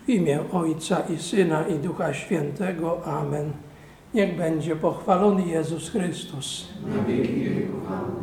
imię Ojca i Syna i Ducha Świętego. Amen. Niech będzie pochwalony Jezus Chrystus. Na wieki wieków. Amen.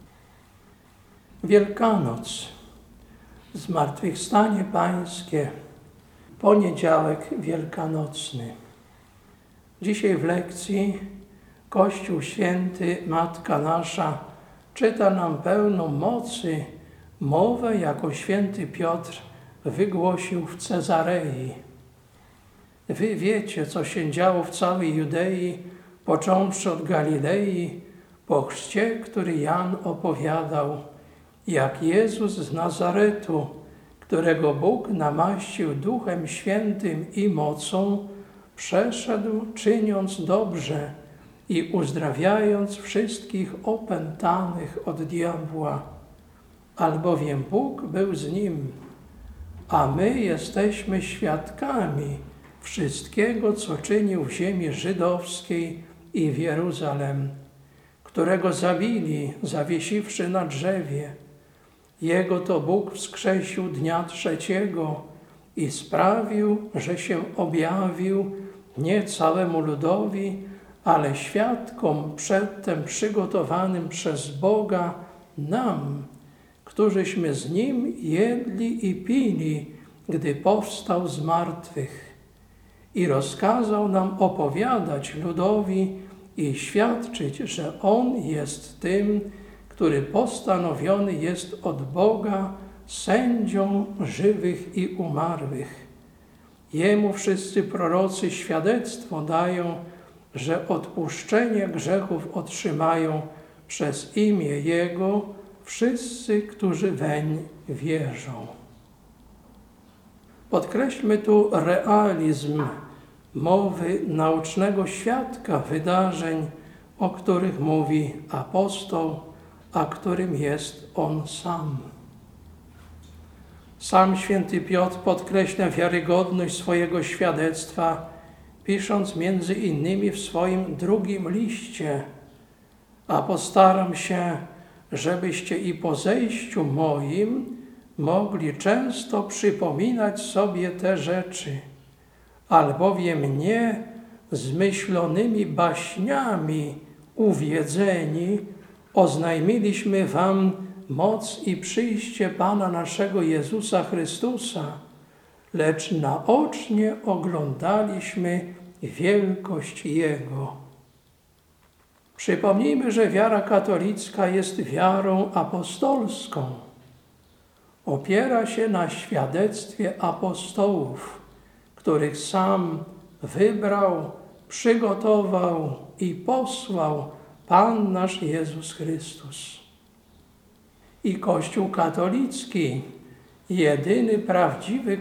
Wielkanoc, Zmartwychwstanie Pańskie, poniedziałek wielkanocny. Dzisiaj w lekcji Kościół Święty, Matka Nasza, czyta nam pełną mocy mowę, jaką święty Piotr wygłosił w Cezarei. Wy wiecie, co się działo w całej Judei, począwszy od Galilei, po chrzcie, który Jan opowiadał, jak Jezus z Nazaretu, którego Bóg namaścił Duchem Świętym i mocą, przeszedł, czyniąc dobrze i uzdrawiając wszystkich opętanych od diabła. Albowiem Bóg był z nim, a my jesteśmy świadkami wszystkiego, co czynił w ziemi żydowskiej i w Jeruzalem, którego zabili, zawiesiwszy na drzewie. Jego to Bóg wskrzesił dnia trzeciego i sprawił, że się objawił nie całemu ludowi, ale świadkom przedtem przygotowanym przez Boga nam, którzyśmy z Nim jedli i pili, gdy powstał z martwych. I rozkazał nam opowiadać ludowi i świadczyć, że On jest tym, który postanowiony jest od Boga sędzią żywych i umarłych. Jemu wszyscy prorocy świadectwo dają, że odpuszczenie grzechów otrzymają przez imię Jego wszyscy, którzy weń wierzą. Podkreślmy tu realizm mowy naucznego świadka wydarzeń, o których mówi apostoł, a którym jest on sam. Sam święty Piotr podkreśla wiarygodność swojego świadectwa, pisząc między innymi w swoim drugim liście: a postaram się, żebyście i po zejściu moim mogli często przypominać sobie te rzeczy, albowiem nie zmyślonymi baśniami uwiedzeni oznajmiliśmy wam moc i przyjście Pana naszego Jezusa Chrystusa, lecz naocznie oglądaliśmy wielkość Jego. Przypomnijmy, że wiara katolicka jest wiarą apostolską. Opiera się na świadectwie apostołów, których sam wybrał, przygotował i posłał Pan nasz Jezus Chrystus. I Kościół katolicki, jedyny prawdziwy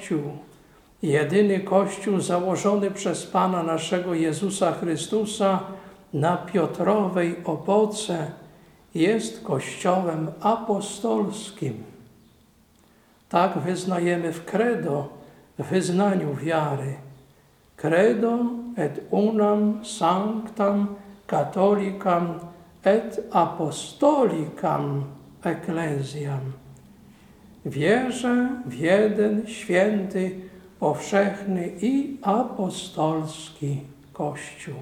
Kościół założony przez Pana naszego Jezusa Chrystusa na Piotrowej opoce, jest Kościołem apostolskim. Tak wyznajemy w credo, w wyznaniu wiary. Credo et unam sanctam catholicam et apostolicam ecclesiam. Wierzę w jeden święty, powszechny i apostolski Kościół.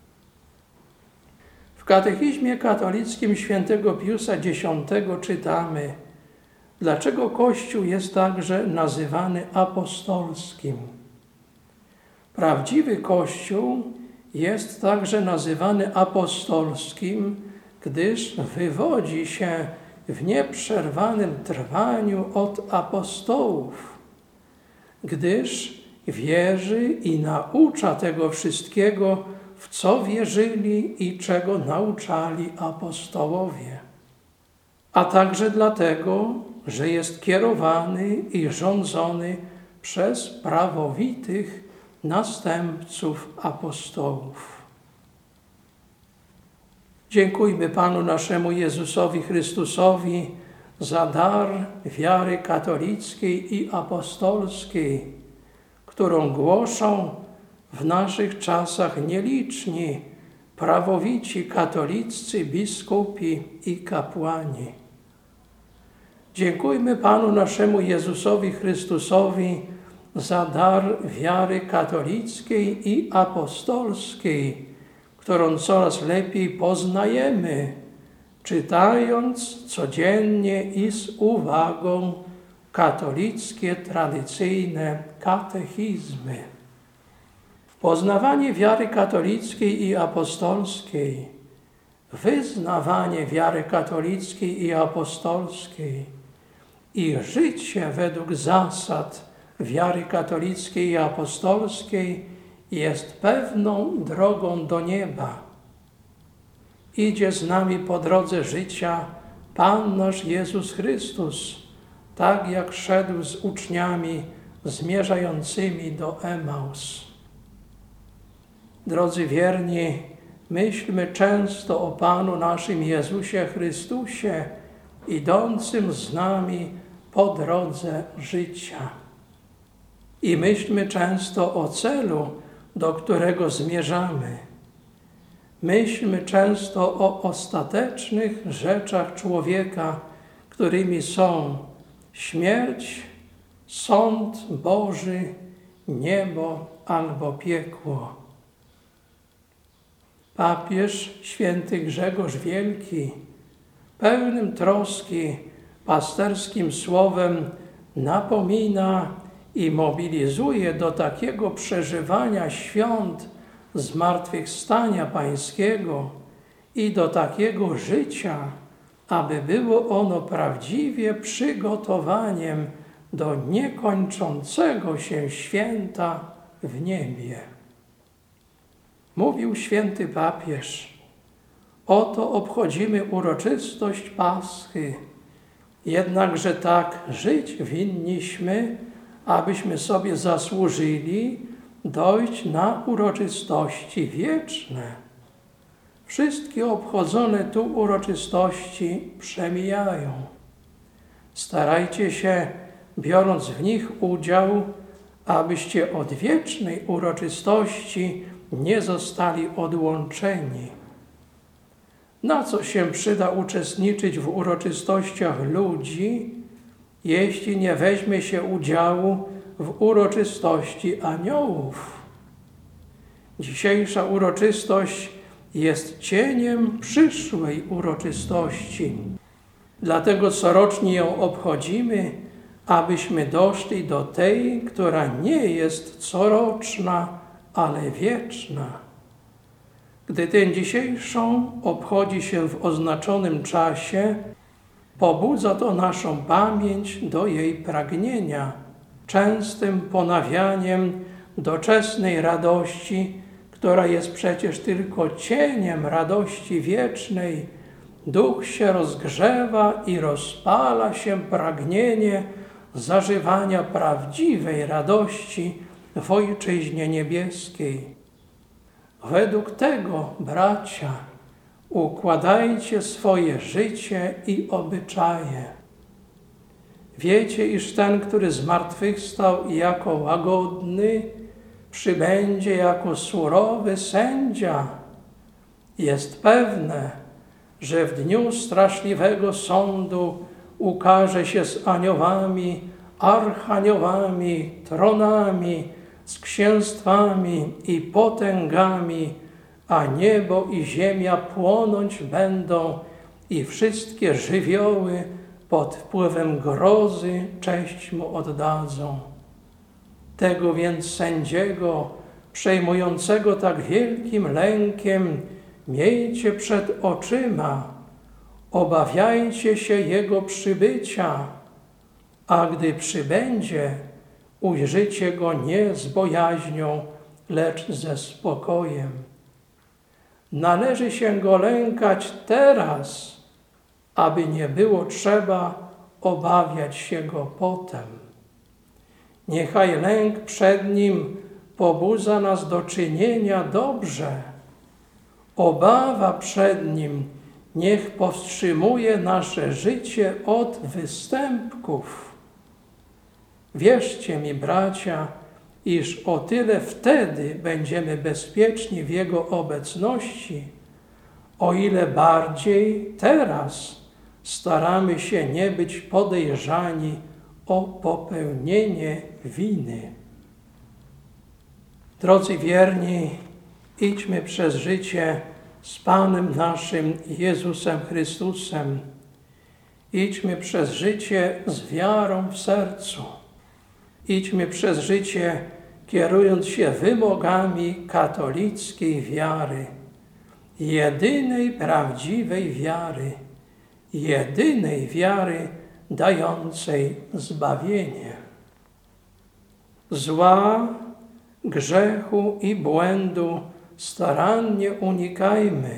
W katechizmie katolickim świętego Piusa X czytamy: dlaczego Kościół jest także nazywany apostolskim? Prawdziwy Kościół jest także nazywany apostolskim, gdyż wywodzi się w nieprzerwanym trwaniu od apostołów, gdyż wierzy i naucza tego wszystkiego, w co wierzyli i czego nauczali apostołowie. A także dlatego, że jest kierowany i rządzony przez prawowitych następców apostołów. Dziękujmy Panu naszemu Jezusowi Chrystusowi za dar wiary katolickiej i apostolskiej, którą głoszą w naszych czasach nieliczni, prawowici katoliccy biskupi i kapłani. Dziękujmy Panu naszemu Jezusowi Chrystusowi za dar wiary katolickiej i apostolskiej, którą coraz lepiej poznajemy, czytając codziennie i z uwagą katolickie, tradycyjne katechizmy. Poznawanie wiary katolickiej i apostolskiej, wyznawanie wiary katolickiej i apostolskiej i życie według zasad wiary katolickiej i apostolskiej jest pewną drogą do nieba. Idzie z nami po drodze życia Pan nasz Jezus Chrystus, tak jak szedł z uczniami zmierzającymi do Emaus. Drodzy wierni, myślmy często o Panu naszym Jezusie Chrystusie, idącym z nami po drodze życia. I myślmy często o celu, do którego zmierzamy. Myślmy często o ostatecznych rzeczach człowieka, którymi są śmierć, sąd Boży, niebo albo piekło. Papież święty Grzegorz Wielki, pełnym troski, pasterskim słowem napomina i mobilizuje do takiego przeżywania świąt zmartwychwstania Pańskiego i do takiego życia, aby było ono prawdziwie przygotowaniem do niekończącego się święta w niebie. Mówił święty papież: oto obchodzimy uroczystość Paschy, jednakże tak żyć winniśmy, abyśmy sobie zasłużyli dojść na uroczystości wieczne. Wszystkie obchodzone tu uroczystości przemijają. Starajcie się, biorąc w nich udział, abyście od wiecznej uroczystości nie zostali odłączeni. Na co się przyda uczestniczyć w uroczystościach ludzi, jeśli nie weźmie się udziału w uroczystości aniołów? Dzisiejsza uroczystość jest cieniem przyszłej uroczystości. Dlatego corocznie ją obchodzimy, abyśmy doszli do tej, która nie jest coroczna, ale wieczna. Gdy tę dzisiejszą obchodzi się w oznaczonym czasie, pobudza to naszą pamięć do jej pragnienia, częstym ponawianiem doczesnej radości, która jest przecież tylko cieniem radości wiecznej. Duch się rozgrzewa i rozpala się pragnienie zażywania prawdziwej radości w Ojczyźnie Niebieskiej. Według tego, bracia, układajcie swoje życie i obyczaje. Wiecie, iż ten, który zmartwychwstał jako łagodny, przybędzie jako surowy sędzia. Jest pewne, że w dniu straszliwego sądu ukaże się z aniołami, archaniołami, tronami, z księstwami i potęgami, a niebo i ziemia płonąć będą i wszystkie żywioły pod wpływem grozy cześć mu oddadzą. Tego więc sędziego, przejmującego tak wielkim lękiem, miejcie przed oczyma, obawiajcie się Jego przybycia, a gdy przybędzie, ujrzycie Go nie z bojaźnią, lecz ze spokojem. Należy się Go lękać teraz, aby nie było trzeba obawiać się Go potem. Niechaj lęk przed Nim pobudza nas do czynienia dobrze. Obawa przed Nim niech powstrzymuje nasze życie od występków. Wierzcie mi, bracia, iż o tyle wtedy będziemy bezpieczni w Jego obecności, o ile bardziej teraz staramy się nie być podejrzani o popełnienie winy. Drodzy wierni, idźmy przez życie z Panem naszym Jezusem Chrystusem. Idźmy przez życie z wiarą w sercu. Idźmy przez życie kierując się wymogami katolickiej wiary, jedynej prawdziwej wiary, jedynej wiary dającej zbawienie. Zła, grzechu i błędu starannie unikajmy.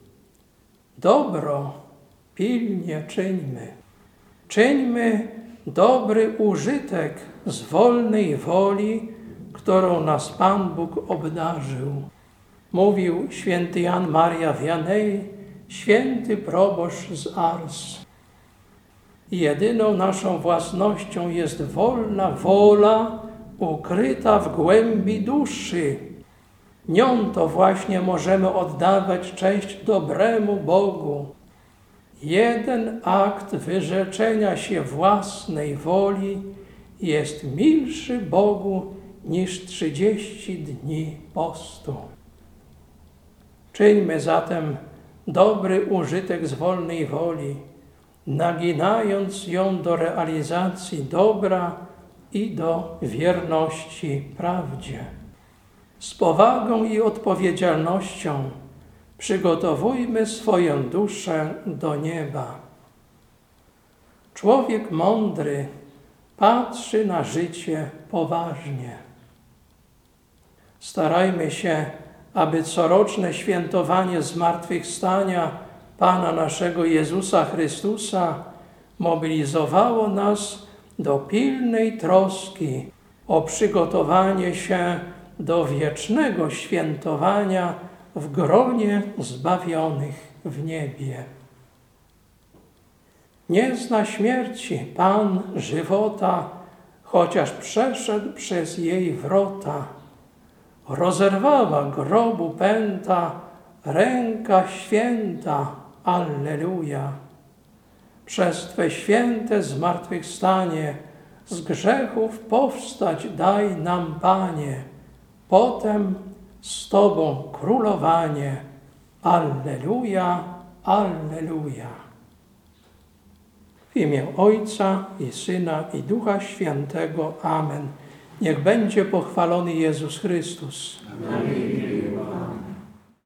Dobro pilnie czyńmy. Czyńmy dobry użytek z wolnej woli, którą nas Pan Bóg obdarzył. Mówił święty Jan Maria Vianney, święty proboszcz z Ars. Jedyną naszą własnością jest wolna wola ukryta w głębi duszy. Nią to właśnie możemy oddawać cześć dobremu Bogu. Jeden akt wyrzeczenia się własnej woli jest milszy Bogu niż 30 dni postu. Czyńmy zatem dobry użytek z wolnej woli, naginając ją do realizacji dobra i do wierności prawdzie. Z powagą i odpowiedzialnością przygotowujmy swoją duszę do nieba. Człowiek mądry patrzy na życie poważnie. Starajmy się, aby coroczne świętowanie zmartwychwstania Pana naszego Jezusa Chrystusa mobilizowało nas do pilnej troski o przygotowanie się do wiecznego świętowania w gronie zbawionych w niebie. Nie zna śmierci Pan żywota, chociaż przeszedł przez jej wrota. Rozerwała grobu pęta ręka święta, Alleluja. Przez Twe święte zmartwychwstanie z grzechów powstać daj nam, Panie, potem z Tobą królowanie. Alleluja, Alleluja. W imię Ojca i Syna i Ducha Świętego. Amen. Niech będzie pochwalony Jezus Chrystus. Amen.